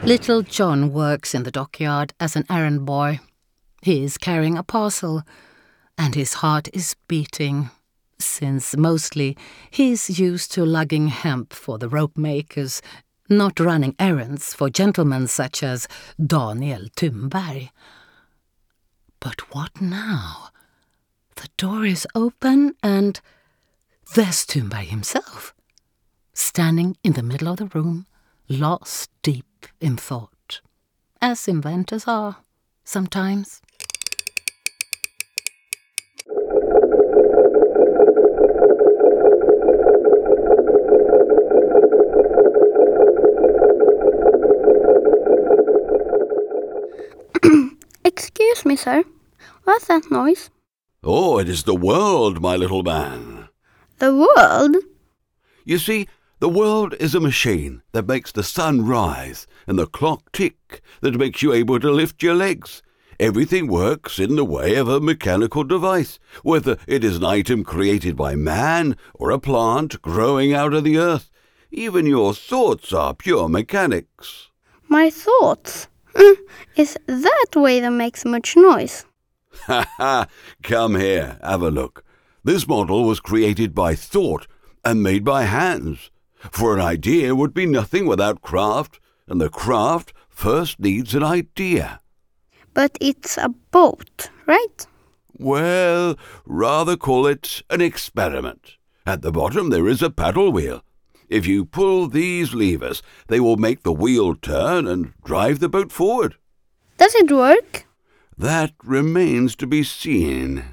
Little John works in the dockyard as an errand boy. He is carrying a parcel, and his heart is beating, since mostly he's used to lugging hemp for the rope makers, not running errands for gentlemen such as Daniel Thunberg. But what now? The door is open, and there's Thunberg himself, standing in the middle of the room, lost deep in thought, as inventors are sometimes. Excuse me, sir. What's that noise? Oh, it is the world, my little man. The world? You see, the world is a machine that makes the sun rise and the clock tick that makes you able to lift your legs. Everything works in the way of a mechanical device, whether it is an item created by man or a plant growing out of the earth. Even your thoughts are pure mechanics. My thoughts? Is that way that makes much noise? Ha ha! Come here, have a look. This model was created by thought and made by hands. For an idea would be nothing without craft, and the craft first needs an idea. But it's a boat, right? Well, rather call it an experiment. At the bottom there is a paddle wheel. If you pull these levers, they will make the wheel turn and drive the boat forward. Does it work? That remains to be seen.